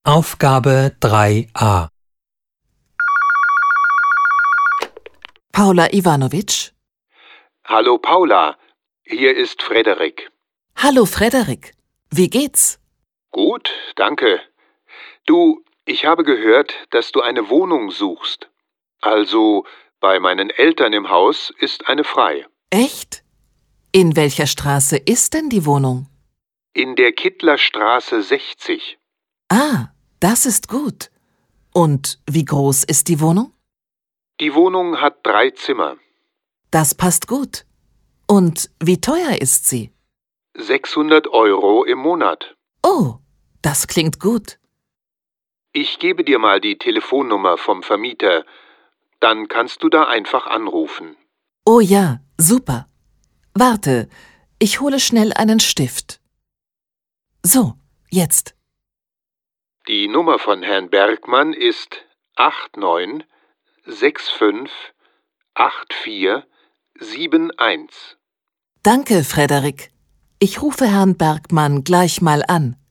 Aufgabe 3a. Paula Ivanovic. Hallo Paula, hier ist Frederik. Hallo Frederik. Wie geht's? Gut, danke. Du, ich habe gehört, dass du eine Wohnung suchst. Also, bei meinen Eltern im Haus ist eine frei. Echt? In welcher Straße ist denn die Wohnung? In der Kittlerstraße 60. Ah, das ist gut. Und wie groß ist die Wohnung? Die Wohnung hat 3 Zimmer. Das passt gut. Und wie teuer ist sie? 600 € im Monat. Oh, das klingt gut. Ich gebe dir mal die Telefonnummer vom Vermieter. Dann kannst du da einfach anrufen. Oh ja, super. Warte, ich hole schnell einen Stift. So, jetzt. Die Nummer von Herrn Bergmann ist 89 65 84 71. Danke, Frederik. Ich rufe Herrn Bergmann gleich mal an.